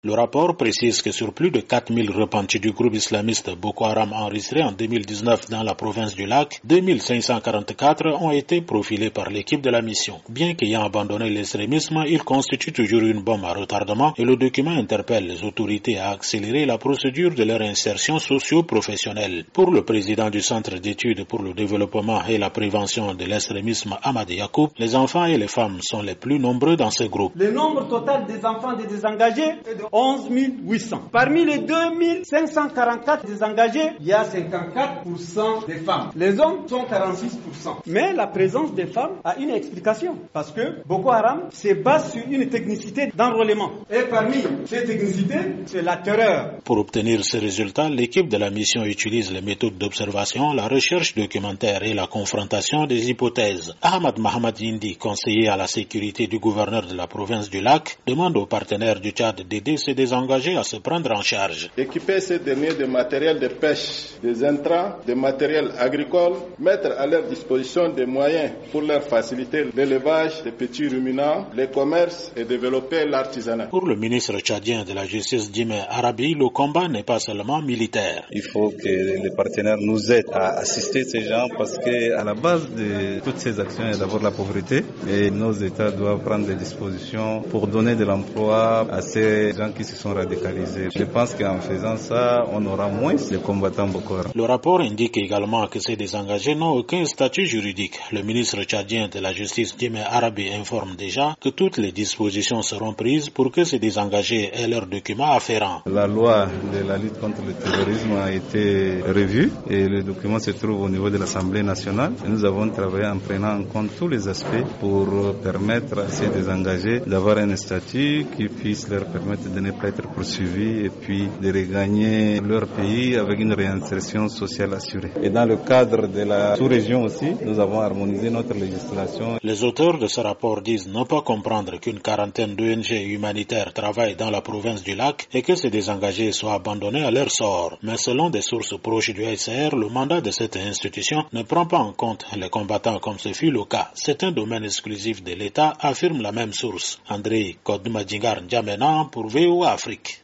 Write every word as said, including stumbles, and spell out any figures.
Le rapport précise que sur plus de quatre mille repentis du groupe islamiste Boko Haram enregistrés en deux mille dix-neuf dans la province du Lac, deux mille cinq cent quarante-quatre ont été profilés par l'équipe de la mission. Bien qu'ayant abandonné l'extrémisme, ils constituent toujours une bombe à retardement et le document interpelle les autorités à accélérer la procédure de leur insertion socio-professionnelle. Pour le président du Centre d'études pour le développement et la prévention de l'extrémisme Hamad Yacoub, les enfants et les femmes sont les plus nombreux dans ce groupe. Le nombre total des enfants des désengagés est de onze mille huit cents. Parmi les deux mille cinq cent quarante-quatre désengagés, il y a cinquante-quatre pour cent des femmes. Les hommes sont quarante-six pour cent. Mais la présence des femmes a une explication. Parce que Boko Haram se base sur une technicité d'enrôlement. Et parmi ces technicités, c'est la terreur. Pour obtenir ces résultats, l'équipe de la mission utilise les méthodes d'observation, la recherche documentaire et la confrontation des hypothèses. Ahmad Mahamad Yindi, conseiller à la sécurité du gouverneur de la province du Lac, demande aux partenaires du Tchad d'aider ces désengagés à se prendre en charge. Équiper ces derniers de matériel de pêche, des intrants, des matériels agricoles, mettre à leur disposition des moyens pour leur faciliter l'élevage des petits ruminants, les commerces et développer l'artisanat. Pour le ministre tchadien de la Justice Djimé Arabi, le combat n'est pas seulement militaire. Il faut que les partenaires nous aident à assister ces gens parce qu'à la base de toutes ces actions, il y a d'abord la pauvreté et nos États doivent prendre des dispositions pour donner de l'emploi à ces gens qui se sont radicalisés. Je pense qu'en faisant ça, on aura moins de combattants Boko Haram. Le rapport indique également que ces désengagés n'ont aucun statut juridique. Le ministre tchadien de la Justice Djimé Arabi informe déjà que toutes les dispositions seront prises pour que ces désengagés aient leurs documents afférents. La loi de la lutte contre le terrorisme a été revue et le document se trouve au niveau de l'Assemblée nationale. Et nous avons travaillé en prenant en compte tous les aspects pour permettre à ces désengagés d'avoir un statut qui puisse leur permettre de ne pas être poursuivis et puis de regagner leur pays avec une réinsertion sociale assurée. Et dans le cadre de la sous-région aussi, nous avons harmonisé notre législation. Les auteurs de ce rapport disent ne pas comprendre qu'une quarantaine d'O N G humanitaires travaillent dans la province du Lac et que ces désengagés soient abandonnés à leur sort. Mais selon des sources proches du H C R, le mandat de cette institution ne prend pas en compte les combattants comme ce fut le cas. C'est un domaine exclusif de l'État, affirme la même source. André Kodmadjingar N'Djamena pour V O A Afrique.